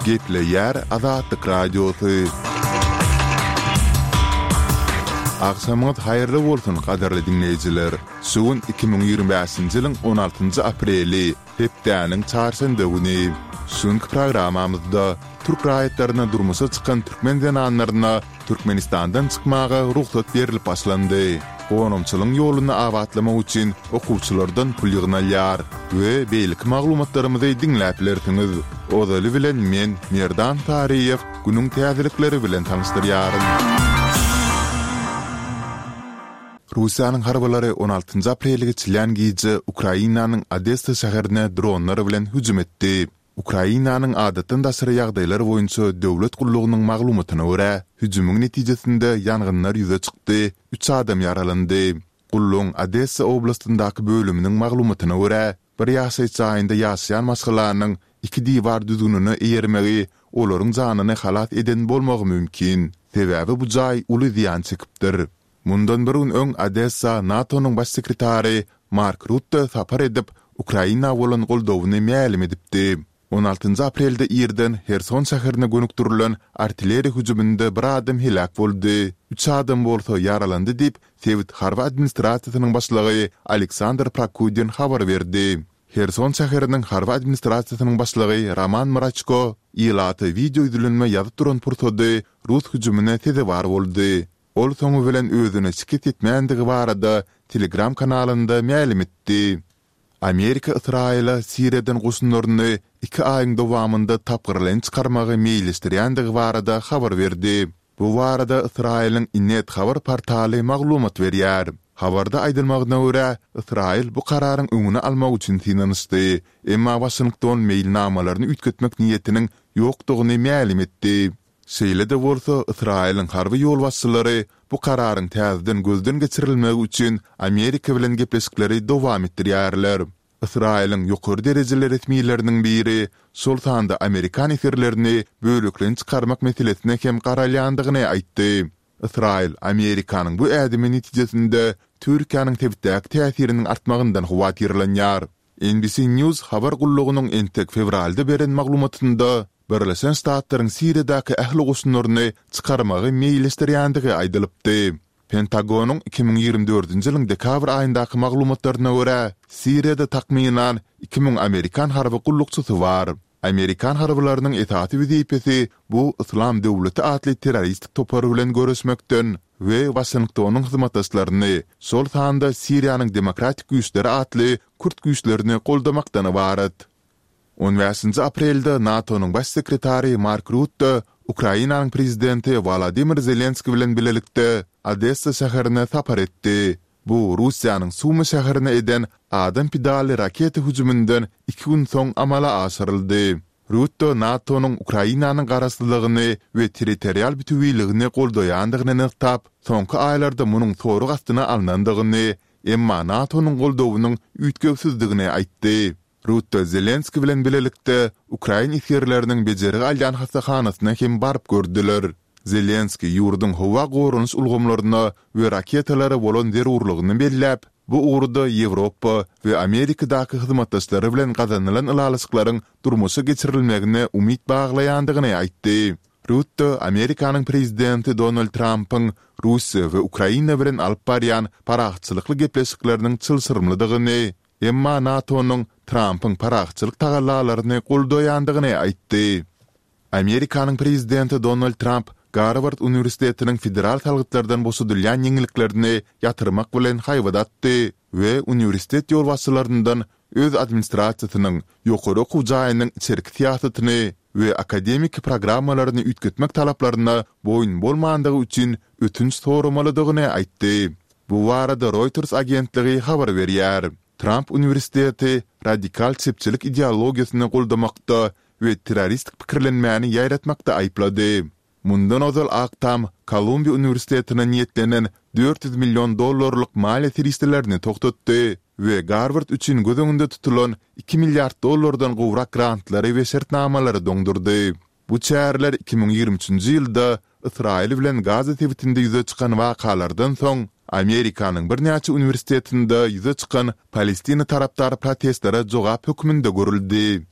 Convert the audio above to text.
Gepleyer Azatlyk Radiosu. Akşamyňyz haýyrly bolsun gaderli dinleýijiler. Suwun 2025-nji ýylyň 16-njy apreli, hepdäniň çarşamba güni. Şuňky programamyzda Türk raýatlaryna durmuşa çykan türkmen zananlaryna Türkmenistandan çykmaga ruhsat berilip başlandy. Gonumçylyň ýoluna awatlamak üçin okuwçylardan pul ýygnalýar we beýlik maglumatlarymyzy dinläp bilersiňiz. Ozaly bilen men Merdan Tariýew günüň täzelikleri bilen tanystyryarym. Russiýanyň harbalary 16-njy aprelge çylýan gije Ukrainanyň Odessa şäherine dronlar bilen hüjüm etdi. Ukrainanyň adatdan daşary ýagdaýlary boýunça döwlet gullugynyň maglumatyna görä, hüjümüň netijesinde ýangynlar ýüze çykdy, 3 adam ýaralandy. Gullugyň Odessa oblastyndaky bölüminiň maglumatyna görä, bir ýaşaýçy aýynda ýaşaýan maşgalarynyň 2 diýwar düzgününi eýermegi olaryň janyny halat eden bolmagy mümkin. Sebäbi bu jaý uly ziýan çekipdir. Mundan bir gün öň Odessa NATO'nyň baş sekretary Mark Rutte sapar edip Ukraina bolan goldawyny mälim edipdi. 16-njy aprelde ýerden Herson şäherine gönükdirilen artilleriýa hüjüminde bir adam helak boldy. 3 adam bolsa ýaralandy diýip Sowet harba administrasiýasynyň başlygy Aleksandr Prokudin habar berdi. Herson şäheriniň harba administrasiýasynyň başlygy Roman Mrachko ýylaty video izlenme ýazyp duran pursady Rus hüjümine teze bar boldy. Ol soňu bilen özüne şikayet etmänligi barada Telegram kanalynda mälim etdi. Amerika Israila Siriýadan goşunlaryny 2 aýyň dowamında tapgyrlan çykarmagy meýilestirýändigi barada habar berdi. Bu barada Israilň Innet habar portaly maglumat berýär. Habarda aýdylmagyna görä, Israil bu kararyň öňüne almak üçin tinanysdy. Emma Washington meýilnamalaryny ütgetmek niýetiniň ýokdugyny mälim etdi. Şeýle-de bolsa, Israilň harby ýol başçylary bu kararyň täzeden gözden geçirilmegi üçin Amerika bilen gepleşikleri dowam etdirýärler. Israilň ýokary derejeli resmiýetleriniň biri şol sanda Amerikan eserlerini bölüklen çykarmak meselesine hem garalýandygyny aýtdy. Israil Amerikanyň bu ädimi netijesinde Türkiýanyň tebitdäki täsiriniň artmagyndan howatyrlanýar. NBC News habar gullugynyň entek fevralda beren maglumatynda Birleşen Ştatlaryň Siriýadaky ähli goşunlaryny çykarmagy meýilestirýändigi aýdylypdy. Pentagonyň 2024-nji ýylyň dekabr aýyndaky maglumatlaryna görä, Siriýada takminan 2000 Amerikan harby gullukçysy bar. Amerikan harbylarynyň etaty wezipesi bu Islam döwleti atly terroristik topary bilen görüşmekden we Washingtonyň hyzmatdaşlaryny şol sanda Siriýanyň demokratik güýçleri atly Kürt güýçlerini goldamakdan ibaret. 15-nji aprelde NATO'nyň baş sekretary Mark Rutte Ukrainanyň prezidenti Volodymyr Zelenski bilen bilelikde Odessa şäherine sapar etdi. Bu Russiýanyň Sumy şäherine eden adam pidaly raket hüjümünden 2 gün soň amala aşyryldy. Rutte NATO'nyň Ukrainanyň garaşdylygyny we territorial bütünligini goldaýandygyny nyktap, soňky aýlarda munyň torug astyna alnandygyny, emma NATO'nyň goldawynyň ütgewsizdigini aýtdy. Rutte Zelenski bilen bilelikde Ukraina eserleriniň bejerigi alýan hasahanasyna hem barıp gördüler. Zelenski ýurdun howa gorunuş ulgamlaryna we raketalary bolan zerurlygyny belläp, bu ugrda Ýewropa we Amerikadaky hyzmatdaşlary bilen gazanylan ýalyşyklaryň durmuşa geçirilmegine umyt baglaýandygyny aýtdy. Rutte Amerikanyň prezidenti Donald Trump'yň Russiýa we Ukraina bilen alyp barýan paraçylykly gepleşikleriniň çylsyrmlydygyny, emma NATO'nyň Trump'yň paraçylyk tagallalaryny goldaýandygyny aýtdy. Amerikanyň prezidenti Donald Trump Harvard Üniversitetiniň federal talgıtlardan boşadylýan ýeňiliklerini ýatyrmak bilen haýwadatdy we üniversitet ýolbaşçylaryndan öz administrasiýasynyň ýokary okuw jaýynyň içerik siýasatyny we akademik programmalaryny ütgetmek talaplaryna boyun bolmandygy üçin ötünç soramalydygyny aýtdy. Bu barada Reuters agentligi habar berýär. Trump Üniversiteti radikal çepçilik ideologiýasyny goldamakda we terroristik pikirlenmäni ýaýratmakda aýplady. Mundan ozal Aktam Kolumbiya Üniversitetine niýetlenen $400 milyon maliýe risklerini toktatdy we Harvard üçin göz öňünde tutulan $2 milyard gowrak grantlary we şertnamalary doňdurdy. Bu çäherler 2023-nji ýylda Israil bilen Gaza tebitinde ýüze çykan wakalardan soň Amerikanyň bir näçe üniversitetinde ýüze çykan Palestina tarapdary protestlere jogap hökmünde görüldi.